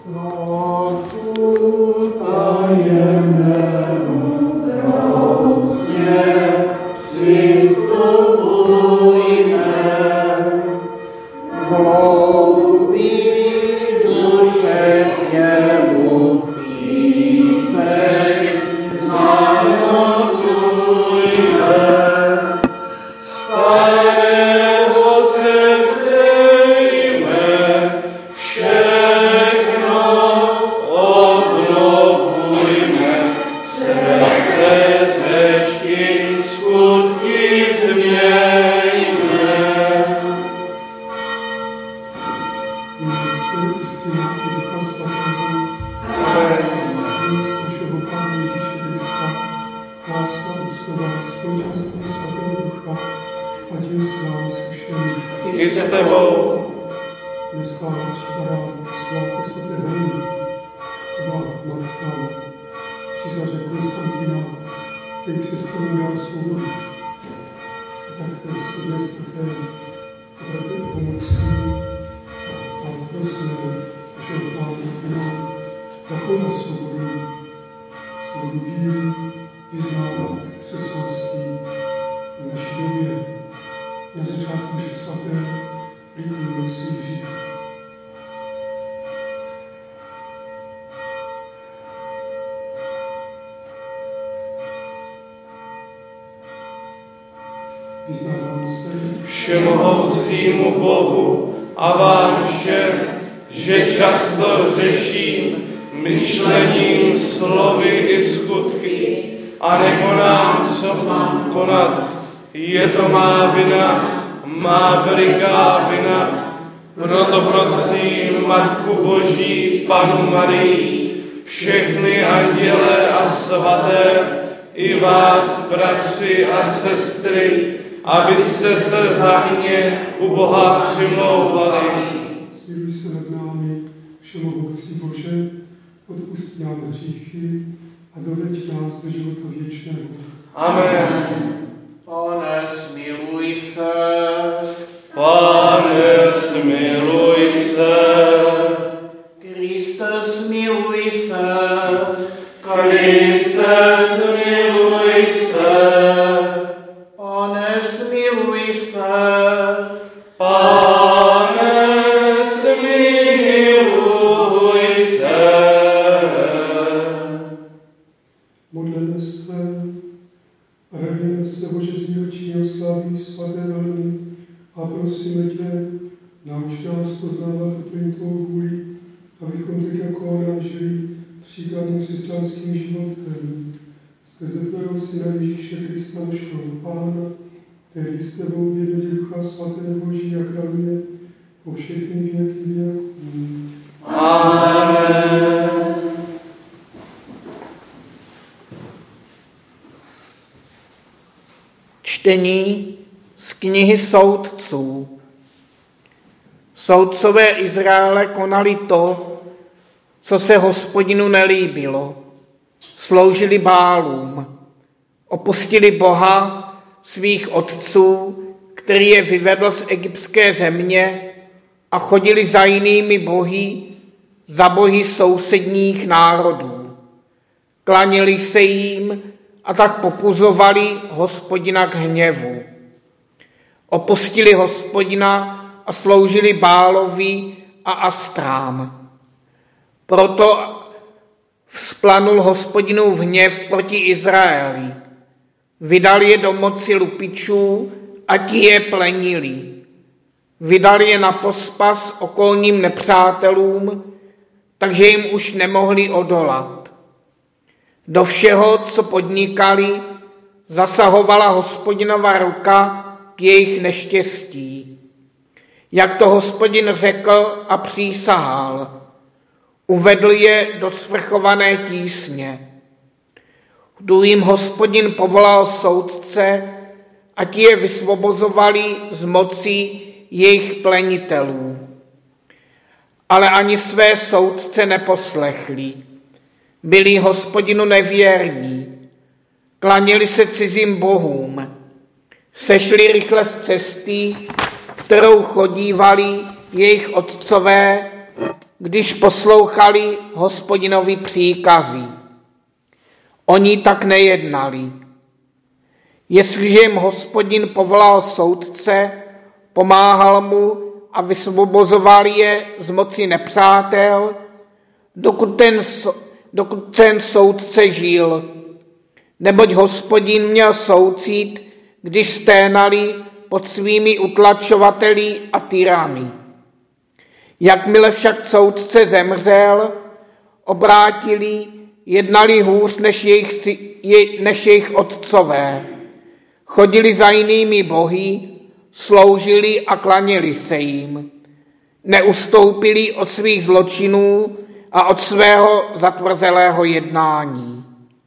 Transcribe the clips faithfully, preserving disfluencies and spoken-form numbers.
Všemohoucímu Bohu a vám všem, že často řeším myšlením, slovy i skutky a nekonám, co mám konat. Je to má vina, má veliká vina. Proto prosím Matku Boží, Panu Marii, všechny anděle a svaté, i vás, bratři a sestry, abyste se za mě u Boha přimlouvali. Smiluj se nad námi, všemohoucí Bože, odpusť nám hříchy a doveď nás do života věčného. Amen. Pane, smiluj se. Pane, smiluj se. Kriste, smiluj se. Kriste, smiluj se. Pane, smiluj se. Pane, smiluj se. Modleme se a radíme se, Bože, z výročního slaví svaté velmi a prosíme tě, nauč nás poznávat plně tvou vůli, abychom tak jako ona žili příkladným křesťanským životem. Skrze tvého Syna Ježíše Krista našeho Pána, který s tebou v jednotě Ducha Svatého Boží a králuje po všechny věky věků. Amen. Čtení z knihy Soudců. Soudcové Izraele konali to, co se Hospodinu nelíbilo. Sloužili Bálům. Opustili Boha svých otců, který je vyvedl z egyptské země, a chodili za jinými bohy, za bohy sousedních národů. Klanili se jim a tak popuzovali Hospodina k hněvu. Opustili Hospodina a sloužili Bálovi a Astrám. Proto vzplanul Hospodinův hněv proti Izraeli. Vydal je do moci lupičů a ti je plenili. Vydal je na pospas okolním nepřátelům, takže jim už nemohli odolat. Do všeho, co podnikali, zasahovala Hospodinova ruka k jejich neštěstí. Jak to Hospodin řekl a přísahal, uvedl je do svrchované tísně. Tu jim Hospodin povolal soudce a ti je vysvobozovali z moci jejich plenitelů. Ale ani své soudce neposlechli. Byli Hospodinu nevěrní. Klanili se cizím bohům. Sešli rychle z cesty, kterou chodívali jejich otcové, když poslouchali Hospodinovi příkazy. Oni tak nejednali. Jestliže jim Hospodin povolal soudce, pomáhal mu a vysvobozoval je z moci nepřátel, dokud ten, dokud ten soudce žil. Neboť Hospodin měl soucit, když sténali pod svými utlačovateli a tyrany. Jakmile však soudce zemřel, obrátili, jednali hůř než jejich, než jejich otcové. Chodili za jinými bohy, sloužili a klaněli se jim. Neustoupili od svých zločinů a od svého zatvrzelého jednání.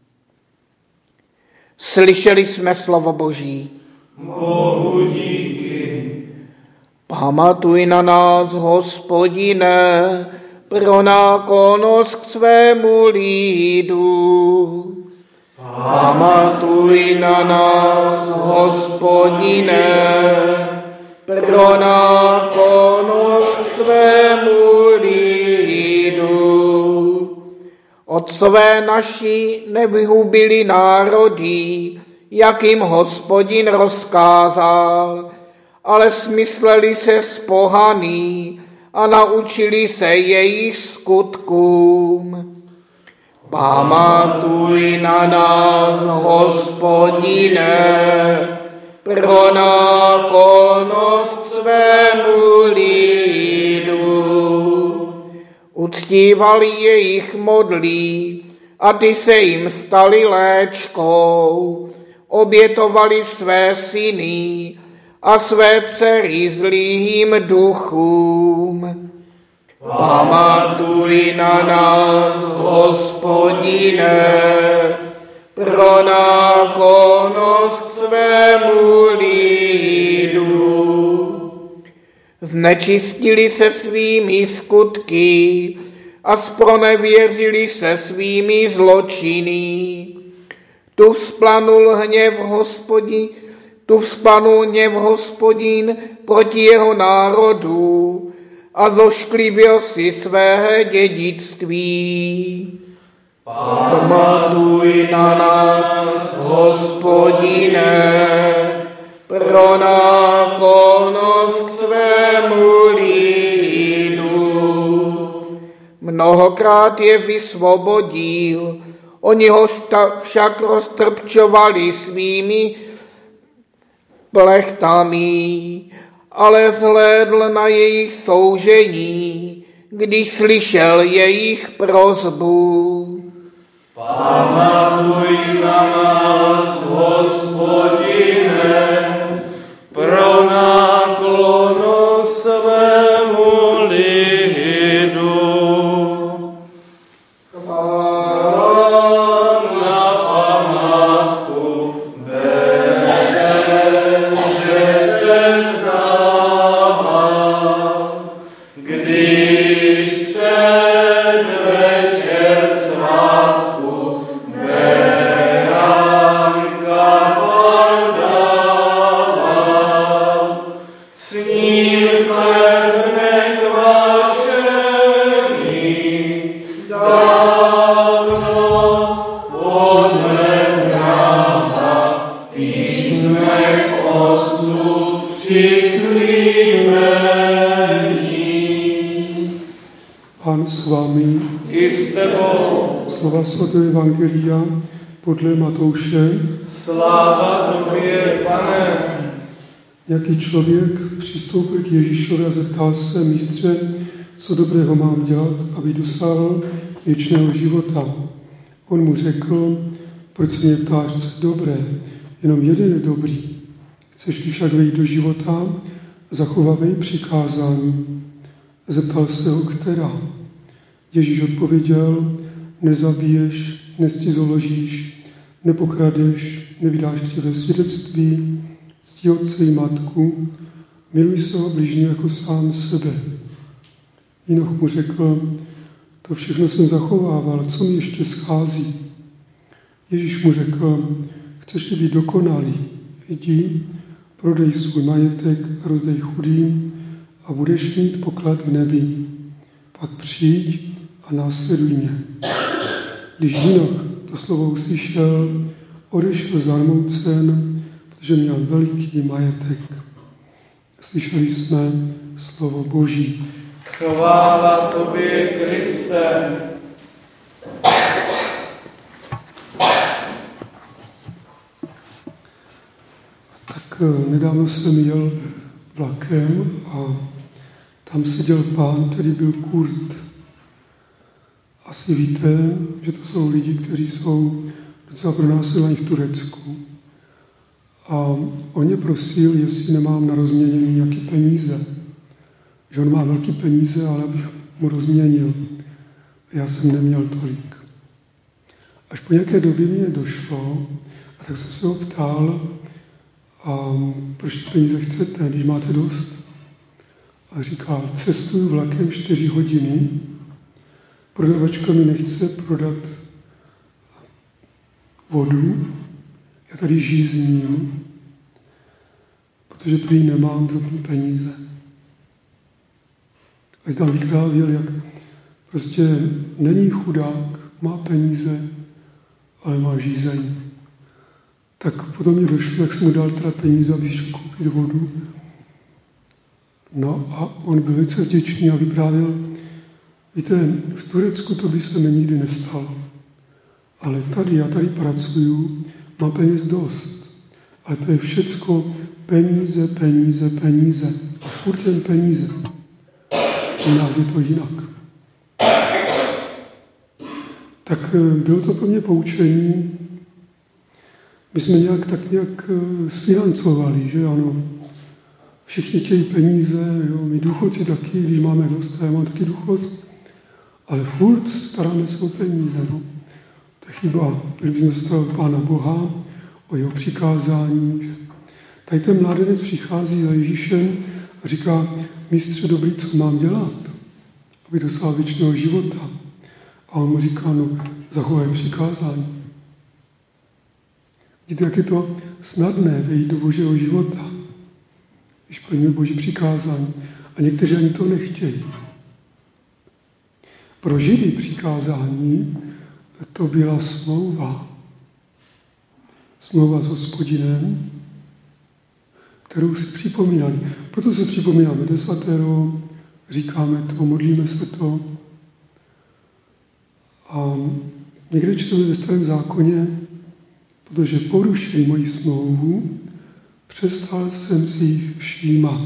Slyšeli jsme slovo Boží. Bohu díky. Pamatuj na nás, Hospodine, pro náklonost k svému lidu. Pamatuj na nás, Hospodine, pro náklonost k svému lidu. Otcové naši nevyhubili národy, jak jim Hospodin rozkázal, ale smysleli se z pohaný a naučili se jejich skutkům. Pamatuj na nás, Hospodine, pro náklonost svému lidu. Uctívali jejich modlí a ty se jim stali léčkou. Obětovali své syny a své dcery zlým duchům. Pamatuj na nás, Hospodine, pro náklonost svému lidu. Znečistili se svými skutky a zpronevěřili se svými zločiny. Tu vzplanul hněv Hospodin, tu vzplanul hněv Hospodin proti jeho národu a zošklivil si svého dědictví. Pamatuj na nás, Hospodine, pro náklonost k svému lidu. Mnohokrát je vysvobodil, oni ho však roztrpčovali svými plechtami, ale zhlédl na jejich soužení, když slyšel jejich prosbu. Pamatuj na nás, Hospodine, pro náklonost svému lidu. Na památku ber, že se zdává, když před večer svátku beránka Pán dával, s ním chléb nekvašený, dávno podle práva písmek otců přislíbení. Pán s vámi. I s tebou. Slova svatého evangelia podle Matouše. Sláva tobě, Pane. Nějaký člověk přistoupil k Ježíšovi a zeptal se: mistře, co dobrého mám dělat, aby dosáhl věčného života? On mu řekl: proč se mě ptáš, co je dobré? Jenom jeden je dobrý. Chceš-li však vejít do života, zachovávej přikázání. Zeptal se ho, která. Ježíš odpověděl: nezabiješ, nezcizoložíš, nepokradeš, nevydáš křivé svědectví, cti otce i matku, miluj svého bližního jako sám sebe. Jinoch mu řekl: to všechno jsem zachovával, co mi ještě schází? Ježíš mu řekl: chceš-li být dokonalý, jdi, prodej svůj majetek, rozdej chudým a budeš mít poklad v nebi. pak přijď a následuj mě. Když Hinoch to slovo uslyšel, odešel zarmoucen, protože měl veliký majetek. Slyšeli jsme slovo Boží. Chvála tobě, Kriste. Tak nedávno jsem jel vlakem a tam seděl pán, který byl Kurd. Asi víte, že to jsou lidi, kteří jsou docela pronásledovaní v Turecku. A on mě prosil, jestli nemám na rozměnění nějaké peníze. Že on má velké peníze, ale abych mu rozměnil. Já jsem neměl tolik. Až po nějaké době mi došlo, a tak jsem se ho ptal, a proč ty peníze chcete, když máte dost? A říkal, cestuju vlakem čtyři hodiny, prodavačka mi nechce prodat vodu, já tady žízním, protože prý nemám drobné peníze. A tam vyprávěl, jak prostě není chudák, má peníze, ale má žízeň. Tak potom mě došlo, jak jsem mu dal teda peníze, aby šel koupit vodu. No a on byl velice vděčný a vyprávěl, víte, v Turecku to by se mi nikdy nestalo. Ale tady, já tady pracuju, mám peněz dost. Ale to je všecko peníze, peníze, peníze. A furt jen peníze. U nás je to jinak. Tak bylo to pro mě poučení. My jsme nějak tak nějak sfinancovali, že ano. Všichni chtějí peníze, jo, my důchodci taky, když máme dost, já mám taky důchod. Ale furt staráme se o peníze, no. To je chyba. Kdybychom se starali Pána Boha, o jeho přikázání. Tady ten mládenec přichází za Ježíšem a říká, mistře dobrý, co mám dělat, aby dosáhl věčného života. A on mu říká, no, zachovaj přikázání. Vidíte, jak je to snadné vejít do Božího života, když plníme Boží přikázání. A někteří ani to nechtějí. Pro Židy přikázání to byla smlouva. Smlouva s Hospodinem, kterou si připomínali. Proto si připomínáme desatero, říkáme to, modlíme se to. A někde čteme ve Starém zákoně, protože porušili moji smlouvu, přestal jsem si jich všímat.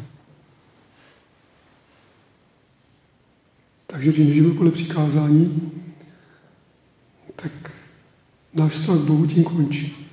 Takže když nežijeme podle přikázání, tak náš vztah k Bohu tím končí.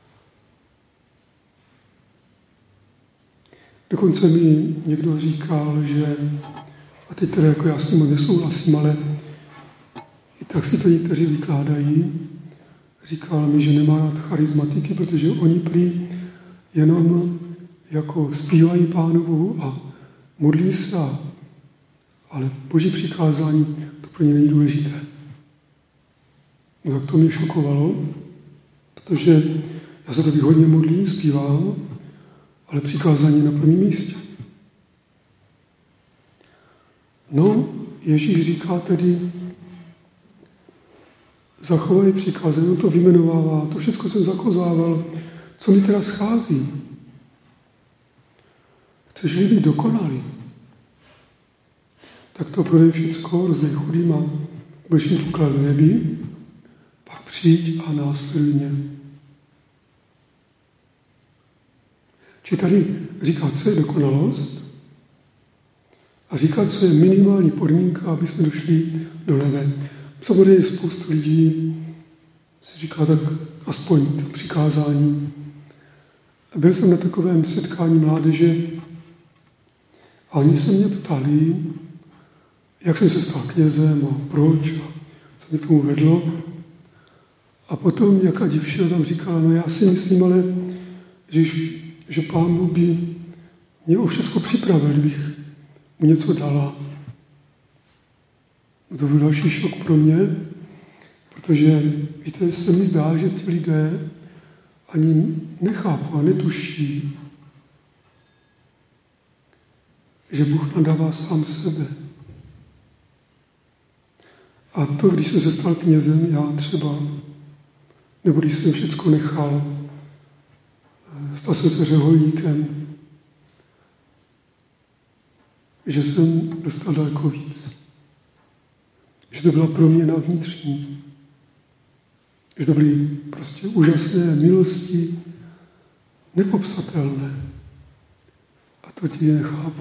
Dokonce mi někdo říkal, že, a teď teda jako já s tím nesouhlasím, ale i tak si to někteří vykládají, říkal mi, že nemá rád charizmatiky, protože oni prý jenom jako zpívají Pánu Bohu a modlí se, ale Boží přikázání to pro ně není důležité. No tak to mě šokovalo, protože já se taky hodně modlím, zpívám, ale přikázání na prvním místě. No, Ježíš říká tedy, zachovej přikázání, on to vyjmenovává, to všechno jsem zakozával, co mi teda schází. Chceš-li být dokonalý, tak to prodej všecko, rozdej chudým a budeš mít poklad v nebi, pak přijď a následuj mě. Či tady říká, co je dokonalost a říká, co je minimální podmínka, aby jsme došli do nebe. Samozřejmě spoustu lidí si říká, tak aspoň to přikázání. Byl jsem na takovém setkání mládeže a oni se mě ptali, jak jsem se stal knězem a proč a co mě tomu vedlo. A potom nějaká divčina tam říkala, no já si myslím, ale že, že Pán Bůh by mě o všechno připravil, kdybych mu něco dala. To byl další šok pro mě, protože, víte, se mi zdá, že ti lidé ani nechápou a netuší, že Bůh nám dává sám sebe. A to, když jsem se stal knězem, já třeba, nebo když jsem všecko nechal, stal jsem se řeholníkem, že jsem dostal daleko víc. Že to byla proměna vnitřní. Že to byly prostě úžasné milosti, nepopsatelné. A to ti nechápu.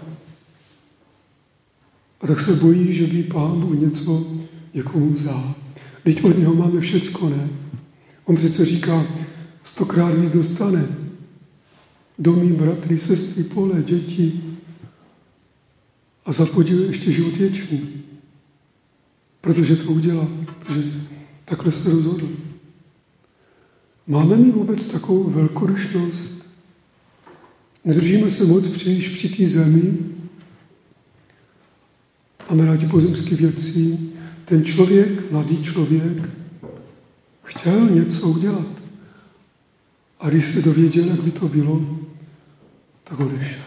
A tak se bojí, že by Pán Bůh něco někomu vzal. Vždyť od něho máme všecko, ne? On přece říká, stokrát víc dostane. Domy, bratry, sestry, pole, děti. A za podíl ještě život věčný. Protože to udělá, protože takhle se rozhodl. Máme mi vůbec takovou velkodušnost? Nedržíme se moc příliš při té zemi? Máme rádi pozemské věci. Ten člověk, mladý člověk, chtěl něco udělat. A když se dověděl, jak by to bylo, tak odešel.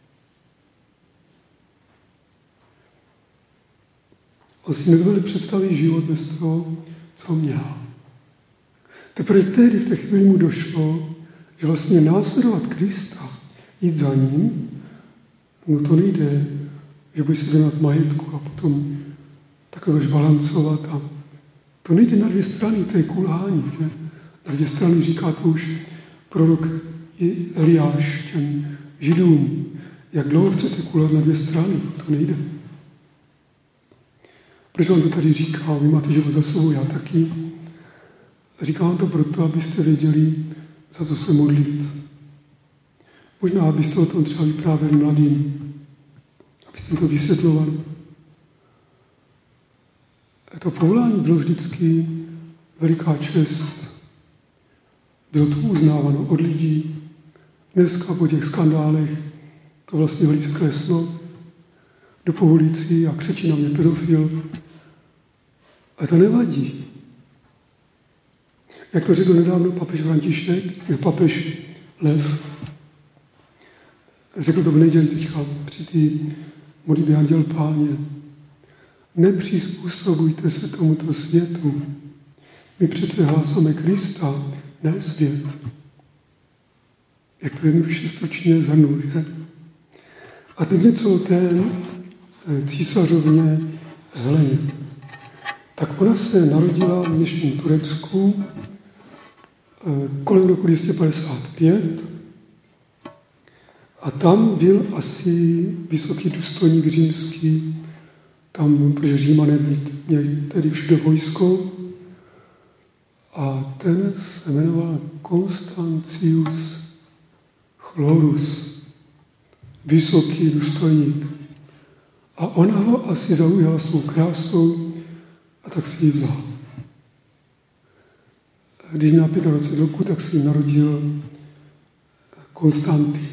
On si nedovedl představit život bez toho, co měl. Teprve tehdy v té chvíli mu došlo, že vlastně následovat Krista, jít za ním, no to nejde, že budeš se věnovat majetku a potom takhle budeš balancovat. A to nejde na dvě strany, to je kulhání. Že? Na dvě strany říká to už prorok Eliáš těm Židům. Jak dlouho chcete kulhat na dvě strany? To nejde. Proč vám to tady říká? Vy máte život za sebou, já taky. Říkám vám to proto, abyste věděli, za co se modlit. Možná, abyste o tom třeba vyprávěli mladým. Abyste to vysvětlovali. To povolání bylo vždycky veliká čest. Bylo to uznáváno od lidí. Dneska po těch skandálech to vlastně velice kleslo. Do povolící a křečí na mě pedofil. A to nevadí. Jak to řekl nedávno papež František, ne papež Lev, řekl to v neděli teďka při té modlitbě Anděl Páně. Nepřizpůsobujte se tomuto světu. My přece hlásáme Krista, ne svět. Jak to jednoduše stručně zhrnul, že? A teď něco o té císařovně Heleně. Tak ona se narodila v dnešním Turecku kolem roku dvě stě padesát pět a tam byl asi vysoký důstojník římský, tam, protože Římané měli tedy všude vojsko a ten se jmenoval Konstancius Chlorus, vysoký důstojník. A ona ho asi zaujala svou krásou a tak si ji vzal. Když měla dvacet pět roku, tak se jí narodil Konstantin.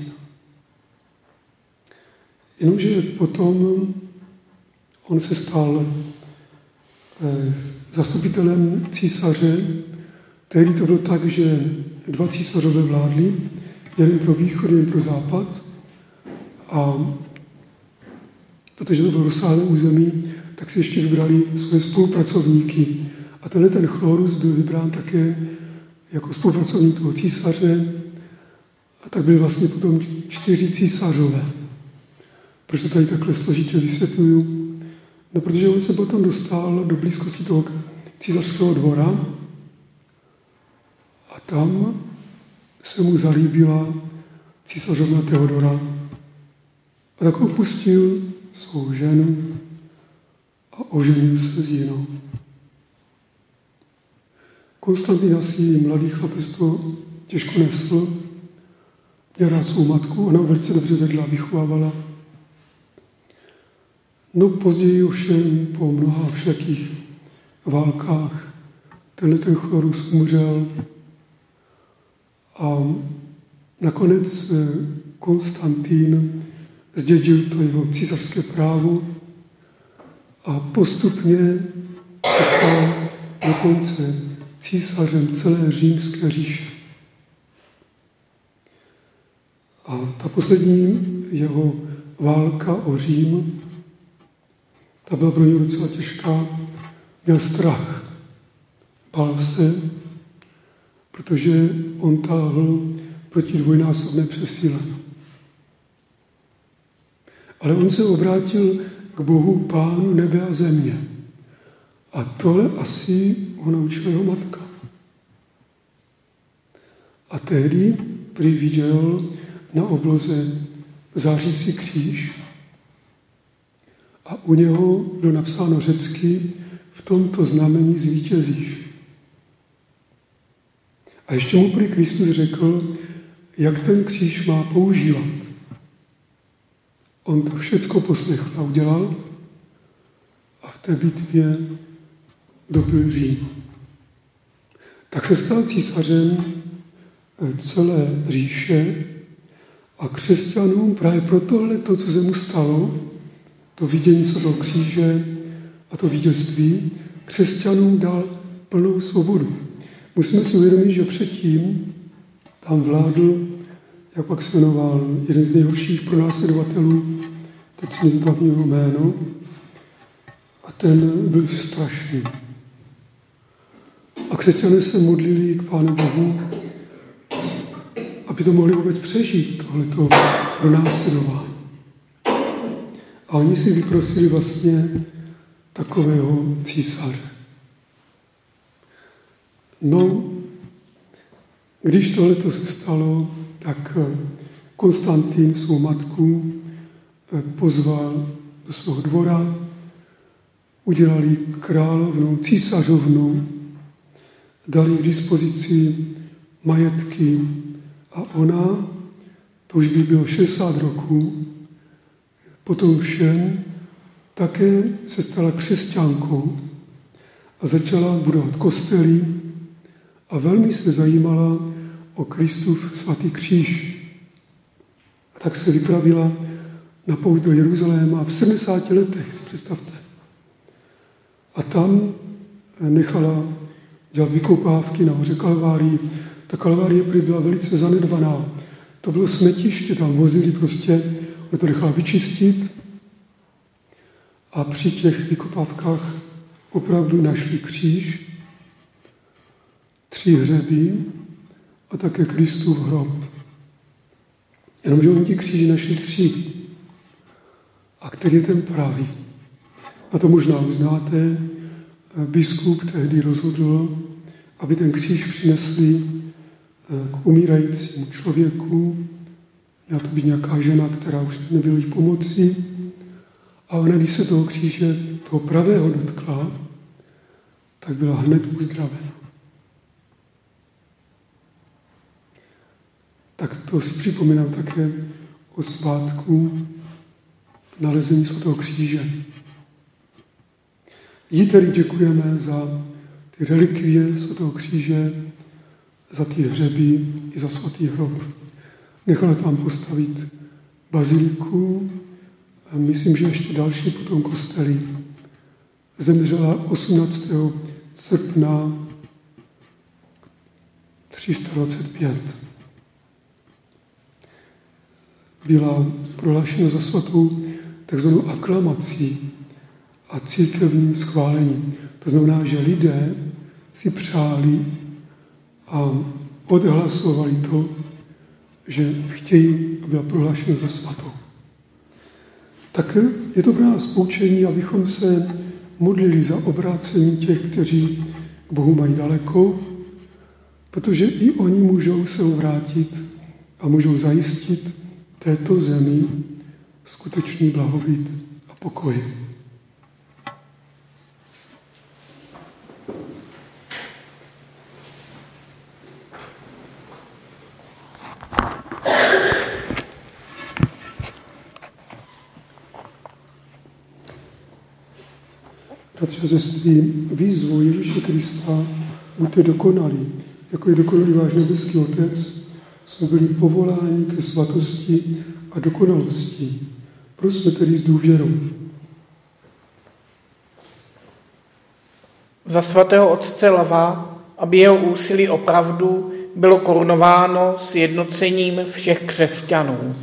Jenomže potom on se stal zastupitelem císaře. Tehdy to bylo tak, že dva císařové vládli, jeden pro východ, jeden pro západ. A protože to bylo rozsáhlé území, tak si ještě vybrali své spolupracovníky. A tenhle ten Chlorus byl vybrán také jako spolupracovník toho císaře. A tak byli vlastně potom čtyři císařové. Proč to tady takhle složitě vysvětluju? No, protože on se potom dostal do blízkosti toho císařského dvora a tam se mu zalíbila císařovna Teodora. A tak opustil svou ženu a oženil se s jinou. Konstantin asi mladý chlapec to těžko nesl, měl rád svou matku, ona velice dobře vedla, vychovávala. No později ovšem po mnoha všakých válkách tenhle ten Chlorus umřel a nakonec Konstantin zdědil to jeho císařské právo a postupně se stal dokonce císařem celé římské říše. A ta poslední jeho válka o Řím, ta byla pro něj docela těžká, měl strach. Bál se, protože on táhl proti dvojnásobné přesíle. Ale on se obrátil k Bohu, Pánu nebe a země. A tohle asi ho naučila jeho matka. A tehdy prý viděl na obloze zářící kříž a u něho bylo napsáno řecky: v tomto znamení zvítězíš. A ještě mu prý Kristus řekl, jak ten kříž má používat. On to všecko poslechl a udělal a v té bitvě dobyl Řím. Tak se stal císařem celé říše a křesťanům právě pro tohle, to, co se mu stalo, to vidění se toho kříže a to vítězství, křesťanům dal plnou svobodu. Musíme si uvědomit, že předtím tam vládl, jak pak se jmenoval, jeden z nejhorších pronásledovatelů, teď si mi zbavím jeho jméno, a ten byl strašný. A křesťané se modlili k Pánu Bohu, aby to mohli vůbec přežít, tohleto pronásledování. A oni si vyprosili vlastně takového císaře. No, když tohleto se stalo, tak Konstantin svou matku pozval do svého dvora, udělali královnou, císařovnou, dali k dispozici majetky a ona, to už by bylo šedesát roků, potom všem také se stala křesťankou a začala budovat kostely a velmi se zajímala o Kristův svatý kříž. A tak se vypravila na pouť do Jeruzaléma v sedmdesáti letech, představte. A tam nechala dělat vykopávky na hoře Kalvárii. Ta Kalvárie prý byla velice zanedbaná. To bylo smetiště, tam vozili prostě, ona to nechala vyčistit a při těch vykopávkách opravdu našli kříž, tři hřeby a také Kristův hrob. Jenomže oni ti kříži našli tři. A který je ten pravý? A to možná uznáte, biskup tehdy rozhodl, aby ten kříž přinesli k umírajícímu člověku. Měla to být nějaká žena, která už nebyla jí pomoci. A ona, když se toho kříže, toho pravého dotkla, tak byla hned uzdravena. Tak to si připomínám také o svátku nalezení svatého kříže. Jí tedy děkujeme za ty relikvie svatého kříže, za ty hřeby i za svatý hrob. Nechala tam postavit baziliku, a myslím, že ještě další potom kostely. Zemřela osmnáctého srpna tři sta dvacet pět. Byla prohlášena za svatou takzvanou aklamací a církevním schválením. To znamená, že lidé si přáli a odhlasovali to, že chtějí, aby byla prohlášena za svatou. Tak je to pro nás poučení, abychom se modlili za obrácení těch, kteří k Bohu mají daleko, protože i oni můžou se obrátit a můžou zajistit této zemi skutečný blahobyt a pokoj. Bratři a sestry, výzvu Ježíše Krista buďte dokonalí, jako je dokonalý váš nebeský Otec, jsme byli povoláni ke svatosti a dokonalosti. Prosme tedy s důvěrou. Za svatého otce Lava, aby jeho úsilí o pravdu bylo korunováno sjednocením všech křesťanů.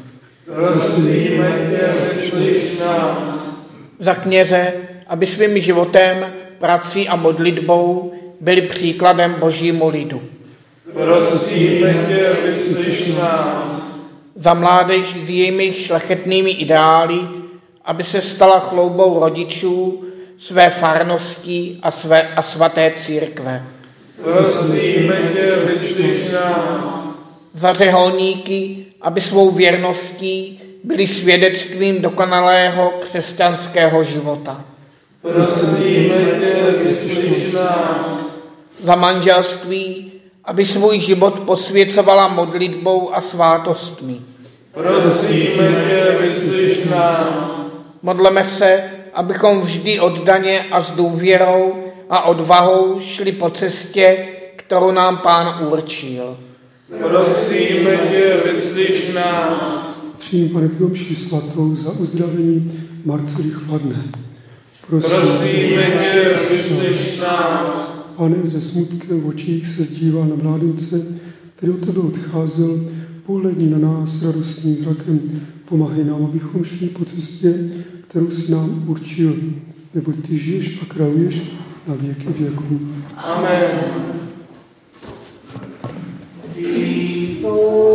Prosíme tě, vyslyš nás. Za kněze, aby svým životem prací a modlitbou byli příkladem Božímu lidu. Prosíme tě, vyslyš nás. Za mládež s jejími šlechetnými ideály, aby se stala chloubou rodičů, své farnosti a, své, a svaté církve. Prosíme tě, vyslyš nás. Za řeholníky, aby svou věrností byli svědectvím dokonalého křesťanského života. Prosíme tě, vyslyš nás. Za manželství, aby svůj život posvěcovala modlitbou a svátostmi. Prosíme tě, vyslyš nás. Modleme se, abychom vždy oddaně a s důvěrou a odvahou šli po cestě, kterou nám Pán určil. Prosíme tě, vyslyš nás. Přijím, Pane, Domši svatou za uzdravení Marcely Chladné. Prosíme tě, vyslyš nás. Pane, ze smutkem v očích se zdívá na mládence, který od tebe odcházel, pohledni na nás radostným zrakem, pomáhej nám, abychom šli po cestě, kterou jsi nám určil, neboť ty žiješ a králuješ na věky věků. Amen. Amen.